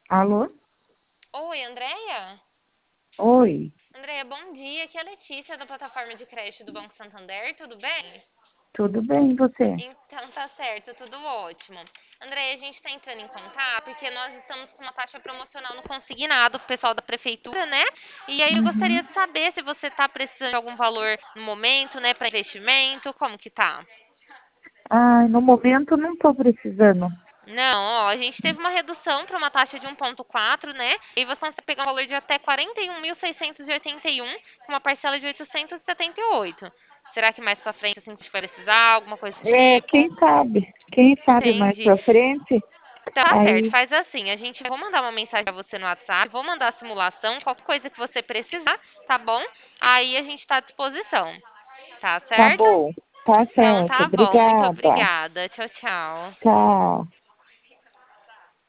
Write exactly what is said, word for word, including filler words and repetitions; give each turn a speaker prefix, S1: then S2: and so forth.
S1: Alô?
S2: Oi, Andréia?
S1: Oi,
S2: Andréia, bom dia. Aqui é a Letícia da plataforma de crédito do Banco Santander, tudo bem?
S1: tudo bem e você?
S2: Então tá certo, tudo ótimo. Andréia, a gente tá entrando em contato porque nós estamos com uma taxa promocional no consignado, o pessoal da prefeitura, né? E aí eu gostaria
S1: Uhum.
S2: de saber se você tá precisando de algum valor no momento, né, para investimento, como que tá?
S1: Ah, no momento não estou precisando.
S2: Não, ó, a gente teve uma redução para uma taxa de um vírgula quatro, né? E você consegue pegar um valor de até quarenta e um mil seiscentos e oitenta e um, com uma parcela de oitocentos e setenta e oito. Será que mais para frente assim, a gente vai precisar, alguma coisa do
S1: É, quem
S2: tipo?
S1: sabe? Quem sabe mais
S2: Entendi.
S1: pra frente?
S2: Então, tá certo,
S1: Aí,
S2: faz assim, a gente vou mandar uma mensagem para você no WhatsApp, vou mandar a simulação, qualquer coisa que você precisar, tá bom? Aí a gente está à disposição, tá
S1: tá
S2: certo?
S1: bom. Tá
S2: Então
S1: certo.
S2: tá bom, muito
S1: Obrigada.
S2: obrigada. Tchau, tchau.
S1: Tchau.